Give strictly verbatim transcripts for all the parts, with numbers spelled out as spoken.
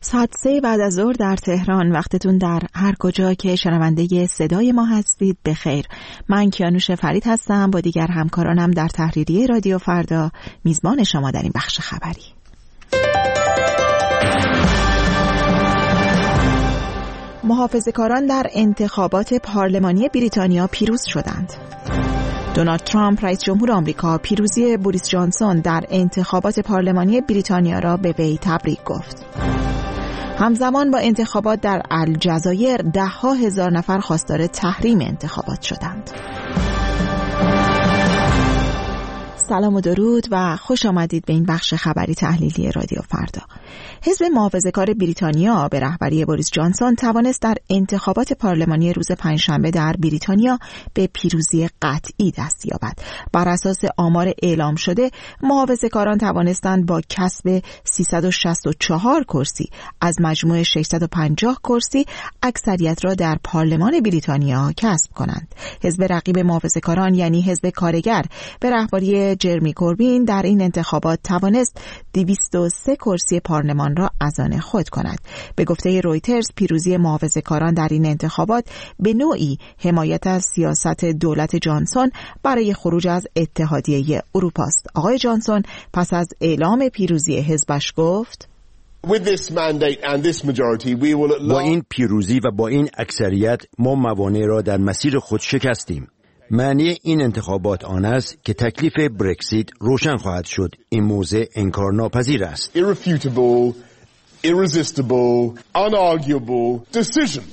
ساعت سه بعد از ظهر در تهران، وقتتون در هر کجا که شنونده صدای ما هستید بخیر. من کیانوش فرید هستم، با دیگر همکارانم در تحریریه رادیو فردا میزبان شما در این بخش خبری. محافظه‌کاران در انتخابات پارلمانی بریتانیا پیروز شدند. دونالد ترامپ رئیس جمهور آمریکا پیروزی بوریس جانسون در انتخابات پارلمانی بریتانیا را به وی تبریک گفت. همزمان با انتخابات در الجزایر ده ها هزار نفر خواستار تحریم انتخابات شدند. سلام و درود و خوش آمدید به این بخش خبری تحلیلی رادیو فردا. حزب محافظه‌کار بریتانیا به رهبری بوریس جانسون توانست در انتخابات پارلمانی روز پنجشنبه در بریتانیا به پیروزی قطعی دست یابد. بر اساس آمار اعلام شده، محافظه‌کاران توانستند با کسب سیصد و شصت و چهار کرسی از مجموع ششصد و پنجاه کرسی اکثریت را در پارلمان بریتانیا کسب کنند. حزب رقیب محافظه‌کاران یعنی حزب کارگر به رهبری جرمی کوربین در این انتخابات توانست دویست و سه کرسی پارلمان را از آن خود کند. به گفته رویترز، پیروزی محافظه‌کاران در این انتخابات به نوعی حمایت از سیاست دولت جانسون برای خروج از اتحادیه اروپا است. آقای جانسون پس از اعلام پیروزی حزبش گفت: با این پیروزی و با این اکثریت ما موانع را در مسیر خود شکستیم. معنی این انتخابات آن است که تکلیف برکزیت روشن خواهد شد. این موضع انکارناپذیر است. Irrefutable, irresistible, unarguable decision.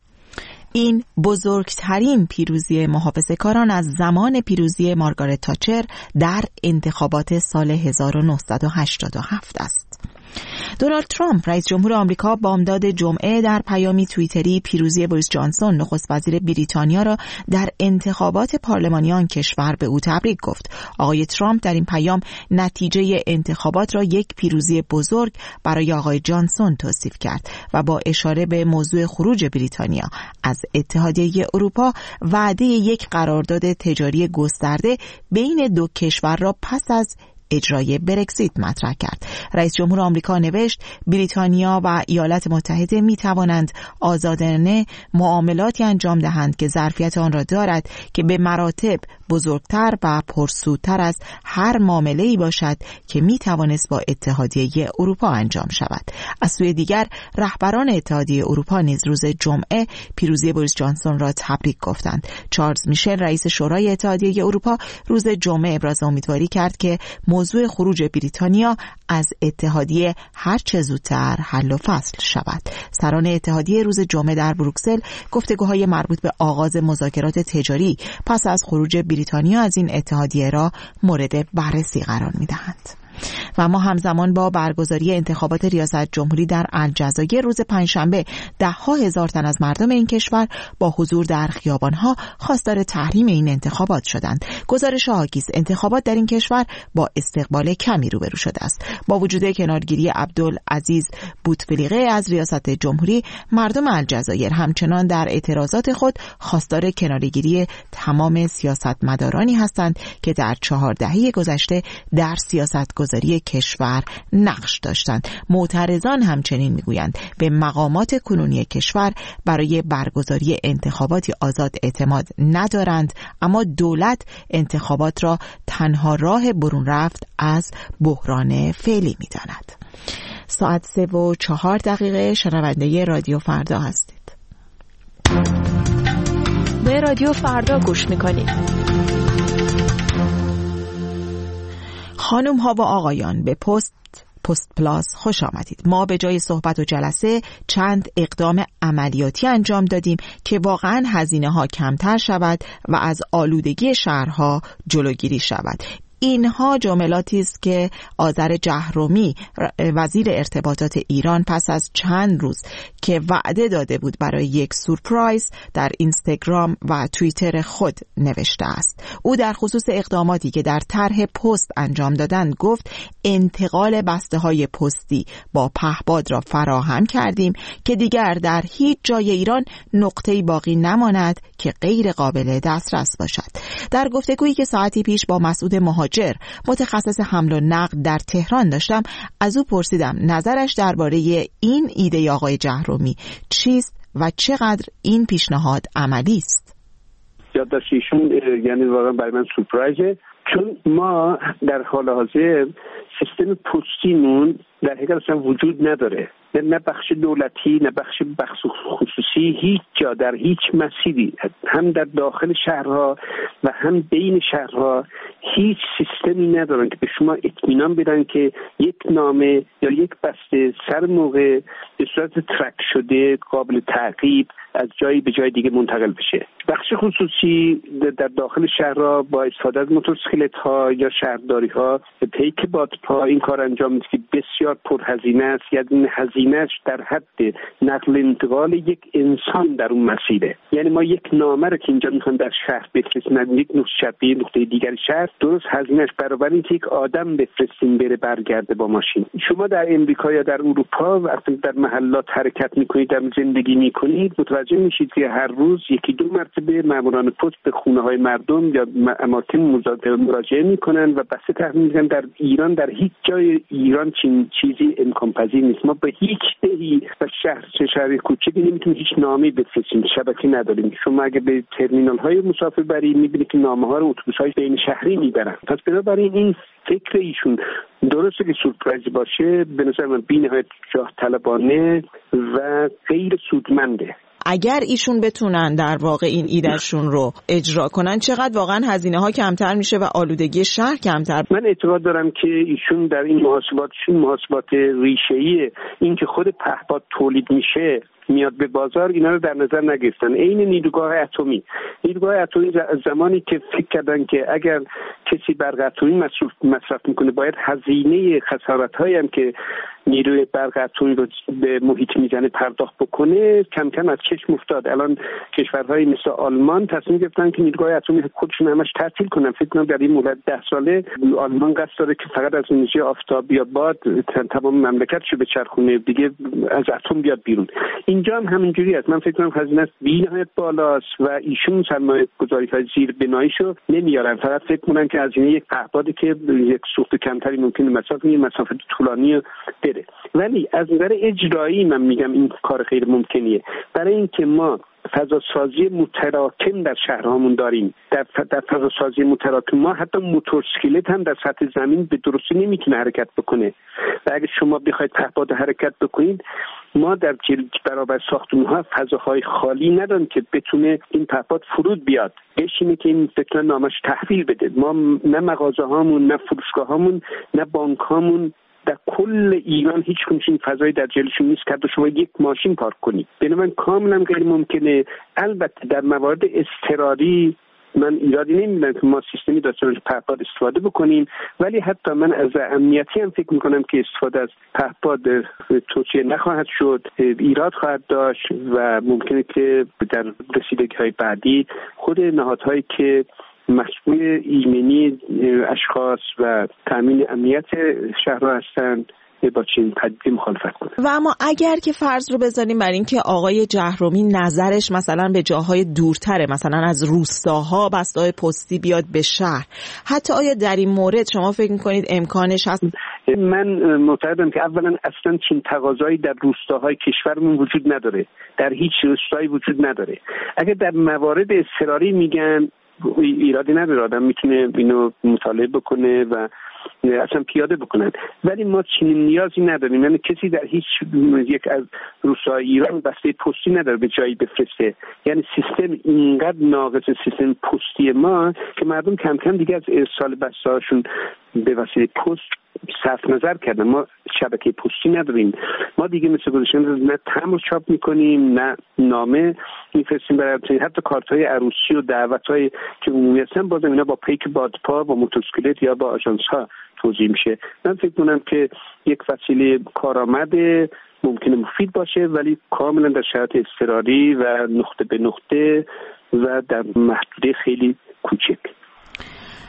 این بزرگترین پیروزی محافظه‌کاران از زمان پیروزی مارگارت تاچر در انتخابات سال هزار و نهصد و هشتاد و هفت است. دونالد ترامپ رئیس جمهور آمریکا بامداد جمعه در پیامی توییتری پیروزی بوریس جانسون نخست وزیر بریتانیا را در انتخابات پارلمانی آن کشور به او تبریک گفت. آقای ترامپ در این پیام نتیجه انتخابات را یک پیروزی بزرگ برای آقای جانسون توصیف کرد و با اشاره به موضوع خروج بریتانیا از اتحادیه اروپا وعده یک قرارداد تجاری گسترده بین دو کشور را پس از اجرای برکزیت مطرح کرد. رئیس جمهور آمریکا نوشت: بریتانیا و ایالات متحده می توانند آزادانه معاملاتی انجام دهند که ظرفیت آن را دارد که به مراتب بزرگتر و پرسودتر از هر معامله‌ای باشد که می توانست با اتحادیه اروپا انجام شود. از سوی دیگر رهبران اتحادیه اروپا نیز روز جمعه پیروزی بوریس جانسون را تبریک گفتند. چارلز میشل رئیس شورای اتحادیه اروپا روز جمعه ابراز امیدواری کرد که موضوع خروج بریتانیا از اتحادیه هر چه زودتر حل و فصل شود. سران اتحادیه روز جمعه در بروکسل گفتگوهای مربوط به آغاز مذاکرات تجاری پس از خروج بریتانیا از این اتحادیه را مورد بررسی قرار می‌دهند. و ما همزمان با برگزاری انتخابات ریاست جمهوری در الجزایر روز پنجشنبه ده ها هزار تن از مردم این کشور با حضور در خیابان‌ها خواستار تحریم این انتخابات شدند. گزارش حاکی است انتخابات در این کشور با استقبال کمی روبرو شده است. با وجود کنارگیری عبدالعزیز بوتفلیقه از ریاست جمهوری، مردم الجزایر همچنان در اعتراضات خود خواستار کنارگیری تمام سیاستمدارانی هستند که در چهار دهه گذشته در سیاست گذاری کشور نقش داشتند. معترضان همچنین میگویند به مقامات کنونی کشور برای برگزاری انتخاباتی آزاد اعتماد ندارند، اما دولت انتخابات را تنها راه برون رفت از بحران فعلی میداند. ساعت سه و چهار دقیقه شنونده رادیو فردا هستید. به رادیو فردا گوش میکنید. خانم ها و آقایان، به پست پست پلاس خوش آمدید. ما به جای صحبت و جلسه چند اقدام عملیاتی انجام دادیم که واقعا هزینه ها کمتر شود و از آلودگی شهرها جلوگیری شود. اینها جملاتی است که آذر جهرومی وزیر ارتباطات ایران پس از چند روز که وعده داده بود برای یک سورپرایز در اینستاگرام و توییتر خود نوشته است. او در خصوص اقداماتی که در طرح پست انجام دادند گفت انتقال بسته های پستی با پهپاد را فراهم کردیم که دیگر در هیچ جای ایران نقطه‌ای باقی نماند که غیر قابل دسترس باشد. در گفتگویی که ساعتی پیش با مسعود مهاجر متخصص حمل و نقل در تهران داشتم، از او پرسیدم نظرش درباره این ایده آقای جهرومی چیست و چقدر این پیشنهاد عملی است. یادداشت ایشون یعنی واقعا برای من سورپرایزه، چون ما در حال حاضر سیستم پستیمون در حقیقت اصلا وجود نداره، نه بخش دولتی نه بخش بخش خصوصی، هیچ جا در هیچ مسیری، هم در داخل شهرها و هم بین شهرها هیچ سیستمی ندارن که به شما اطمینان بدن که یک نامه یا یک بسته سر موقع به صورت ترک شده قابل تعقیب از جایی به جای دیگه منتقل بشه. بخش خصوصی در داخل شهرها با استفاده از موتورسیکلت ها یا شهرداری ها به پیک بادپا این کار انجام میده که بسیار پرهزینه است، یعنی هزینه‌اش در حد نقل انتقال یک انسان در اون مسیره. یعنی ما یک نامه رو که اینجا میخوان در شهر بفرستیم یک نقطه شهر به نقطه دیگر شهر، درست هزینه‌اش برابر اینکه یک آدم بفرستیم بره برگرده با ماشین. شما در امریکا یا در اروپا وقتی در محلات حرکت میکنید، در زندگی میکنید، متوجه میشید که هر روز یکی دو مرتبه ماموران پست به خونه های مردم یا اماکن مراجعه میکنن و بسته تحویل میدن. در ایران در هیچ جای ایران چین چیزی امکان پذیر نیست. ما به هیچ دهی و شهر چه شهر کوچیکی نمیتونیم هیچ نامه‌ای بفرستیم، شبکه نداریم. شما اگه به ترمینال های مسافربری میبینید که نامه ها رو اتوبوس های بین شهری میبرن. پس بنابراین این فکر ایشون درسته که سورپرایز باشه، به نظر من بی‌نهایت جاه طلبانه و غیر سودمنده. اگر ایشون بتونن در واقع این ایدهشون رو اجرا کنن، چقدر واقعا هزینه ها کمتر میشه و آلودگی شهر کمتر؟ من اعتقاد دارم که ایشون در این محاسباتشون محاسبات ریشه‌ای این که خود پهپاد تولید میشه میاد به بازار، اینا رو در نظر نگرفتن. عین نیروگاه اتمی نیروگاه اتمی زمانی که فکر کردن که اگر کسی برق اتمی مصرف مصرف میکنه باید هزینه خسارت‌هایی هم که نیروی برق اتمی رو به محیط میزنه پرداخت بکنه، کم کم از چشم افتاد. الان کشورهای مثل آلمان تصمیم گرفتن که نیروگاه اتمی خودشون همش تعطیل کنن. فکر کنم در این مدت ده ساله آلمان قصد داره که فقط از انرژی آفتاب یا باد تمام مملکتشو بچرخونه، دیگه از اتم بیاد بیرون. اینجا هم همینجوری است. من فکر کنم هزینه بی‌نهایت بالاست و ایشون سرمایه گذاری‌های زیر بناییشو نمیارن، فقط فکر کنن که هزینه یک پهپادی که یک سوخت کمتری ممکنه مسافت یه مسافت طولانی بره. ولی از نظر اجرایی من میگم این کار خیلی ممکنیه، برای اینکه ما فضا سازی متراکم در شهرهامون داریم. در در فضا سازی متراکم ما حتی موتورسیکلت هم در سطح زمین به درستی نمیتونه حرکت بکنه و اگه شما بخواید پهپاد حرکت بکنید، ما در برابر ساختمان‌ها فضاهای خالی نداریم که بتونه این پهپاد فرود بیاد بشینه که این فکر نامش تحویل بده. ما نه مغازه‌هامون نه فروشگاه‌هامون نه بانک‌هامون در کل ایران هیچ کنچین فضایی در جلوشون نیست که شما یک ماشین پارک کنید. بنابراین کاملا غیر ممکنه. البته در موارد اضطراری من ایرادی نمیدونم که ما سیستمی داشته باشیم پهپاد استفاده بکنیم، ولی حتی من از امنیتی هم فکر میکنم که استفاده از پهپاد توصیه نخواهد شد، ایراد خواهد داشت و ممکنه که در رسیدگی‌های بعدی خود نهادهایی که مسئول ایمنی اشخاص و تامین امنیت شهرها هستند با چین پدیده مخالفت کنه. و اما اگر که فرض رو بذاریم بر این که آقای جهرومی نظرش مثلا به جاهای دورتره، مثلا از روستاها بسته‌های پستی بیاد به شهر، حتی آیا در این مورد شما فکر می‌کنید امکانش هست؟ من معتقدم که اولا اصلا چین تقاضایی در روستاهای کشورمون وجود نداره، در هیچ روستایی وجود نداره. اگر در موارد اضطراری میگن ایرادی نداره، آدم میتونه اینو مطالعه بکنه و اصلا پیاده بکنن، ولی ما چنین نیازی نداریم. یعنی کسی در هیچ یک از روستاهای ایران بسته پستی نداره به جایی بفرسته. یعنی سیستم اینقدر ناقص سیستم پستی ما که مردم کم کم دیگه از ارسال بسته‌هاشون به وسیله پست صرف نظر کردن. ما شبکه پستی نداریم. ما دیگه مثل گذشته نه تمبر چاپ میکنیم نه نامه میفرستیم برای حتی کارت‌های عروسی و دعوت‌های که عمومی هستن، بازم اینا با پیک بادپا با موتورسیکلت یا با آژانس‌ها توزیع میشه. من فکر کنم که یک وسیله کارآمد ممکنه مفید باشه، ولی کاملا در شرایط اضطراری و نقطه به نقطه و در محدوده خیلی کوچک.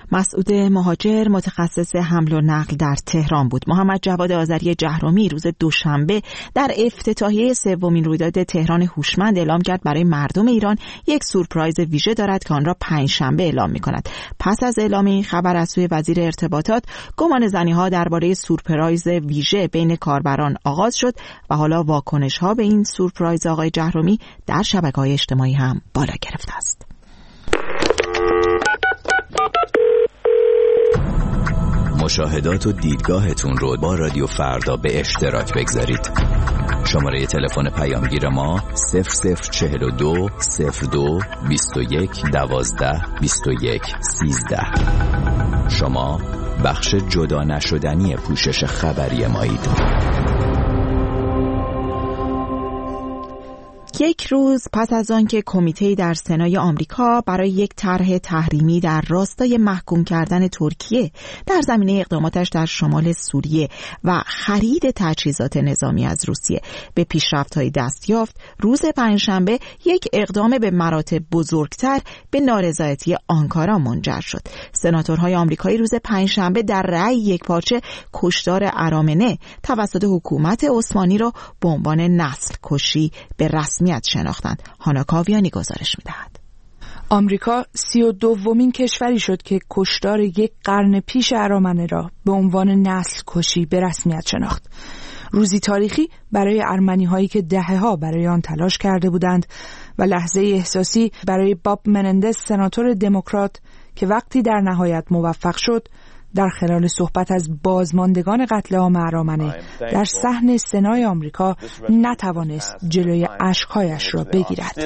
مسعود مهاجر متخصص حمل و نقل در تهران بود. محمد جواد آذری جهرومی روز دوشنبه در افتتاحیه سومین رویداد تهران هوشمند اعلام کرد برای مردم ایران یک سورپرایز ویژه دارد که آن را پنجشنبه اعلام می‌کند. پس از اعلام این خبر از سوی وزیر ارتباطات، گمانه‌زنی‌ها درباره سورپرایز ویژه بین کاربران آغاز شد و حالا واکنش‌ها به این سورپرایز آقای جهرومی در شبکه‌های اجتماعی هم بالا گرفته است. مشاهدات و دیدگاهتون رو با رادیو فردا به اشتراک بگذارید. شماره تلفن پیامگیر ما صفر صفر چهل و دو صفر دو بیست و یک دوازده بیست و یک سیزده. شما بخش جدا نشدنی پوشش خبری مایید. یک روز پس از آنکه کمیته‌ای در سنای آمریکا برای یک طرح تحریمی در راستای محکوم کردن ترکیه در زمینه اقداماتش در شمال سوریه و خرید تجهیزات نظامی از روسیه به پیشرفت‌های دست یافت، روز پنجشنبه یک اقدام به مراتب بزرگتر به نارضایتی آنکارا منجر شد. سناتورهای آمریکایی روز پنجشنبه در رأی یکپارچه کشتار ارامنه توسط حکومت عثمانی را به عنوان نسل کشی به رسمیت شناختند. هانا کاویانی گزارش می‌دهد. آمریکا سی و دومین کشوری شد که کشتار یک قرن پیش ارامنه را به عنوان نسل کشی به رسمیت شناخت. روزی تاریخی برای ارمنی‌هایی که دهه‌ها برای آن تلاش کرده بودند و لحظه احساسی برای باب منندز سناتور دموکرات که وقتی در نهایت موفق شد در خلال صحبت از بازماندگان قتل عام ارامنه در صحن سنای آمریکا نتوانست جلوی اشک‌هایش را بگیرد.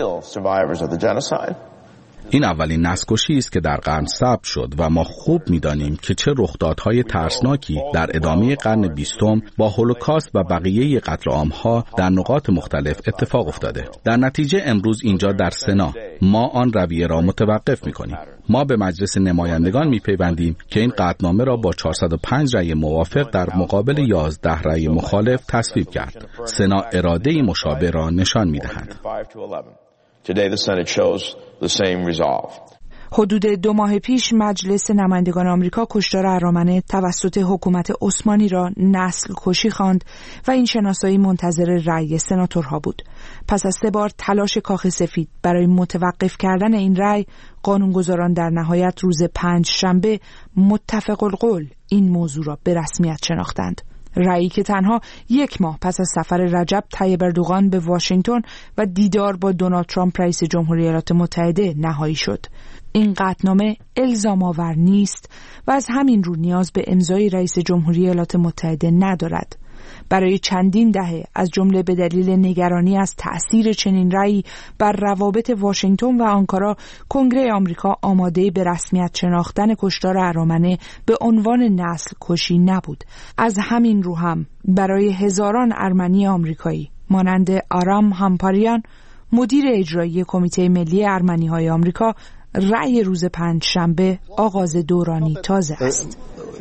این اولین نسل‌کشی است که در قرن ثبت شد و ما خوب می‌دانیم که چه رخدادهای ترسناکی در ادامه قرن بیستم با هولوکاست و بقیه قتل عام‌ها در نقاط مختلف اتفاق افتاده. در نتیجه امروز اینجا در سنا ما آن رویه را متوقف می‌کنیم. ما به مجلس نمایندگان می‌پیوندیم که این قطعنامه را با چهارصد و پنج رأی موافق در مقابل یازده رأی مخالف تصویب کرد. سنا اراده‌ای مشابه را نشان می‌دهد. Today the Senate chose the same resolve. حدود دو ماه پیش مجلس نمایندگان آمریکا کشتار ارامنه توسط حکومت عثمانی را نسل کشی خواند و این شناسایی منتظر رأی سناتورها بود. پس از سه بار تلاش کاخ سفید برای متوقف کردن این رأی، قانونگذاران در نهایت روز پنج شنبه متفق القول این موضوع را به رسمیت شناختند. رأیی که تنها یک ماه پس از سفر رجب طیب اردوغان به واشنگتن و دیدار با دونالد ترامپ رئیس جمهوری ایالات متحده نهایی شد. این قطعنامه الزام آور نیست و از همین رو نیاز به امضای رئیس جمهوری ایالات متحده ندارد. برای چندین دهه از جمله به دلیل نگرانی از تأثیر چنین رأیی بر روابط واشنگتن و آنکارا، کنگره آمریکا آماده به رسمیت شناختن کشتار ارامنه به عنوان نسل کشی نبود. از همین رو هم برای هزاران ارمنی آمریکایی مانند آرام همپاریان، مدیر اجرایی کمیته ملی ارمنی‌های آمریکا، رأی روز پنج شنبه آغاز دورانی تازه است.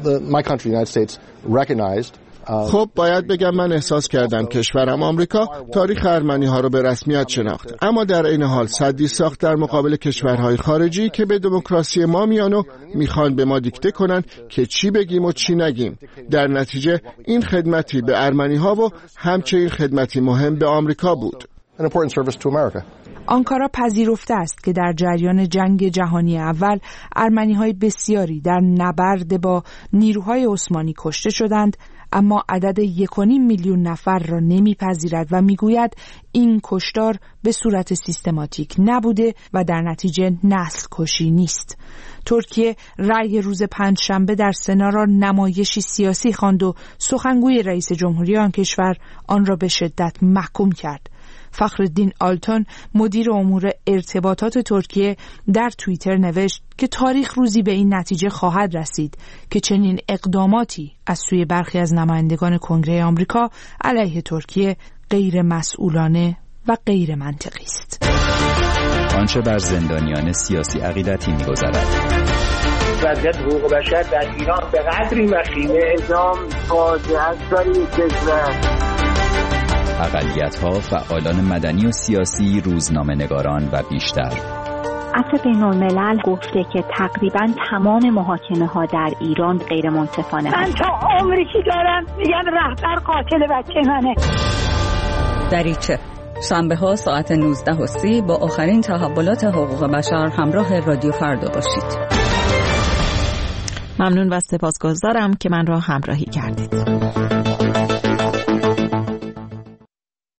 خب باید بگم من احساس کردم کشورم آمریکا تاریخ ارمنی ها رو به رسمیت شناخت، اما در این حال سدی ساخت در مقابل کشورهای خارجی که به دموکراسی ما میان و میخوان به ما دیکته کنن که چی بگیم و چی نگیم. در نتیجه این خدمتی به ارمنی ها و همچنین خدمتی مهم به آمریکا بود. آنکارا پذیرفته است که در جریان جنگ جهانی اول ارمنی‌های بسیاری در نبرد با نیروهای عثمانی کشته شدند، اما عدد یک و نیم میلیون نفر را نمیپذیرد و میگوید این کشتار به صورت سیستماتیک نبوده و در نتیجه نسل کشی نیست. ترکیه رأی روز پنج شنبه در سنا را نمایشی سیاسی خواند و سخنگوی رئیس جمهوری آن کشور آن را به شدت محکوم کرد. فخرالدین آلتون مدیر امور ارتباطات ترکیه در توییتر نوشت که تاریخ روزی به این نتیجه خواهد رسید که چنین اقداماتی از سوی برخی از نمایندگان کنگره آمریکا علیه ترکیه غیر مسئولانه و غیر منطقی است. آنچه بر زندانیان سیاسی عقیدتی می‌گذرد. وضعیت حقوق بشر در ایران به قدری وخیمه، اعدام فاجعه است در این کشور. اقلیت‌ها، فعالان مدنی و سیاسی، روزنامه‌نگاران و بیشتر. عفو بین‌الملل گفته که تقریبا تمام محاکمه ها در ایران غیر منصفانه من تا عمری که دارم میگم رهبر قاتل بچه منه. دریچه شنبه ها ساعت نوزده و سی با آخرین تحولات حقوق بشر همراه رادیو فردا باشید. ممنون و سپاسگزارم که من را همراهی کردید.